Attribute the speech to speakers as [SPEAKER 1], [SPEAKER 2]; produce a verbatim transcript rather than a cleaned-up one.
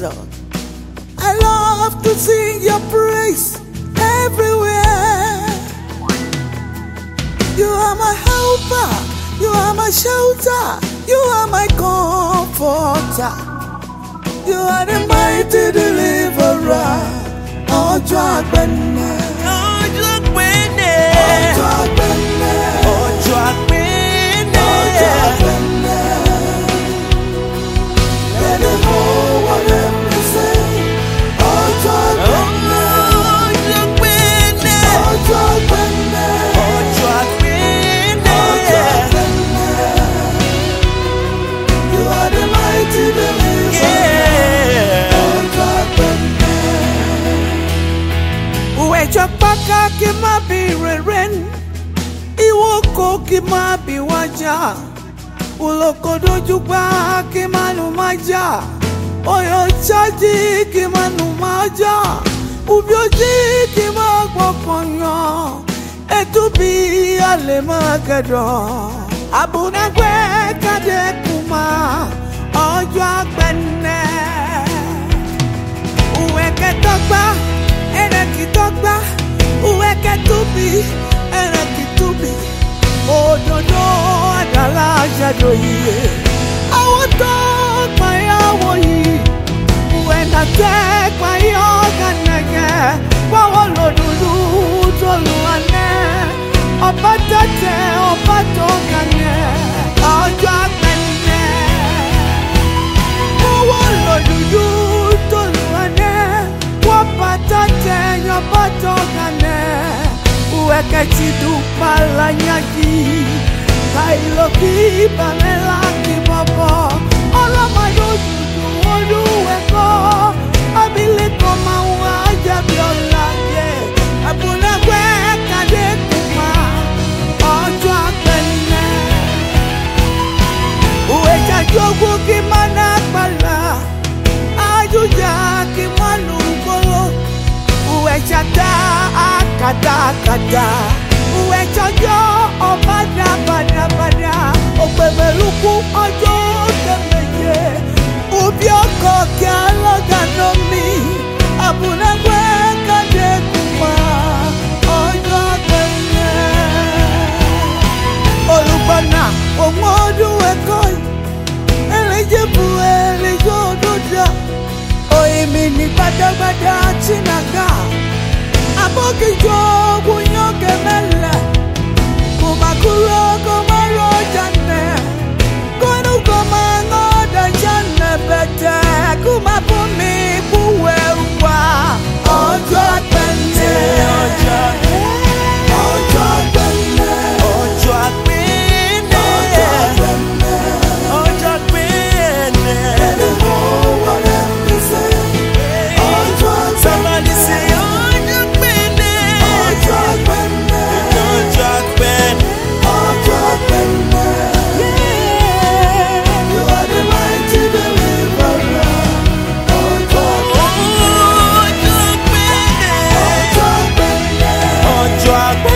[SPEAKER 1] Lord. I love to sing your praise everywhere. You are my helper, you are my shelter, you are my comforter. You are the mighty deliverer. Ojo Agbene,
[SPEAKER 2] Ojo Agbene,
[SPEAKER 1] Ojo Agbene,
[SPEAKER 2] Ojo Agbene,
[SPEAKER 1] Ojo Agbene. Let the whole world let me say, Ojo Agbene,
[SPEAKER 2] Ojo Agbene,
[SPEAKER 1] Ojo Agbene,
[SPEAKER 2] Ojo Agbene,
[SPEAKER 1] Ojo Agbene. You are the mighty deliverer. Ojo Agbene. Uwejo paka ki ma bi reren, iwoko ki ma bi waja. Uloko dojugba ki manu maja, oyo chaji ki manu maja, ubioji ki ma gbokonyo, etubi ale magedo. Abunagwe kade kuma, Ojo Agbene. Uweke togba, eneki togba, uweke tubi, eneki tubi. Ododo adala jado ye. I talk my awoyi. When I take my organ, wawo lodudu tolu ane. Oba tate, oba togane. Ojo Agbene. Wawo lodudu tolu ane. Oba tate, oba togane. Uweke chidu pala nyaki, kailo ki pamela ki bobo. Ola mayo dudu oluweko, abile koma uaja biola ye. Abunagwe kade kuma, Ojo Agbene. Uweja jogu ki mana pala, ajuja ki manu kolo. Uweja da akada akada, uweja yo obada bada bada, obebeluku ojo temeye, ubioko kialoga no mi, abunagwe kade kuma, Ojo Agbene. Olubana omodu ekoi, elejebu elejo doda, oimi ni bada bada chinaga. Aboki jo bunyo kemele, kumakuro komaro jane, konu komangoda jane bete, kumapumi buwe uwa. Ojo Agbene, Ojo Agbene, Ojo Agbene,
[SPEAKER 2] Ojo Agbene, Ojo Agbene.
[SPEAKER 1] let the whole world let me say, Ojo Agbene.
[SPEAKER 2] Somebody say Ojo Agbene,
[SPEAKER 1] Ojo Agbene,
[SPEAKER 2] Ojo Agbene.
[SPEAKER 1] Ojo Agbene. You are the mighty deliverer. Ojo Agbene,
[SPEAKER 2] Ojo Agbene,
[SPEAKER 1] Ojo Agbene,
[SPEAKER 2] Ojo Agbene.